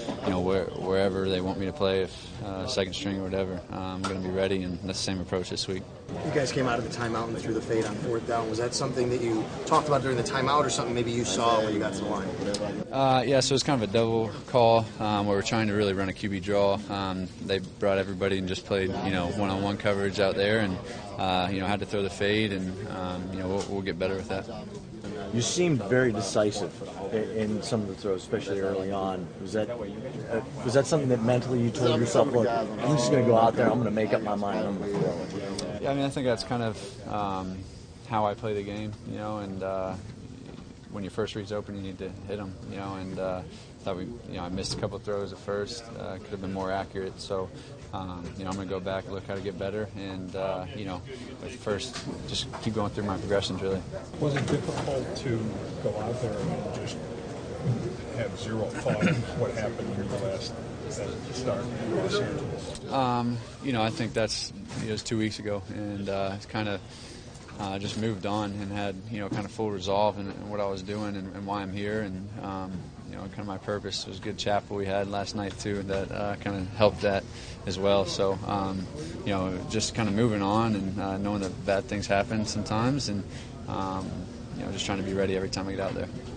wherever they want me to play, if second string or whatever, I'm going to be ready, and that's the same approach this week. You guys came out of the timeout and threw the fade on fourth down. Was that something that you talked about during the timeout, or something maybe you saw when you got to the line? Yeah, so it's kind of a double call where we're trying to really run a QB draw. They brought everybody and just played, one-on-one coverage out there, and had to throw the fade, and we'll get better with that. You seemed very decisive in some of the throws, especially early on. Was that something that mentally you told yourself, look, I'm just going to go out there, I'm going to make up my mind, I'm going to throw it? Yeah, I think that's kind of how I play the game, and when your first read's open, you need to hit them, and thought I missed a couple of throws at first, could have been more accurate, so I'm going to go back, look how to get better, and with first, just keep going through my progressions, really. Was it difficult to go out there and just have zero thought of what happened here at the start in Los Angeles? I think that's it was 2 weeks ago, and it's kind of just moved on and had kind of full resolve in what I was doing and why I'm here, and kind of my purpose. It was a good chapel we had last night too that kind of helped that as well. So just kind of moving on and knowing that bad things happen sometimes, and just trying to be ready every time I get out there.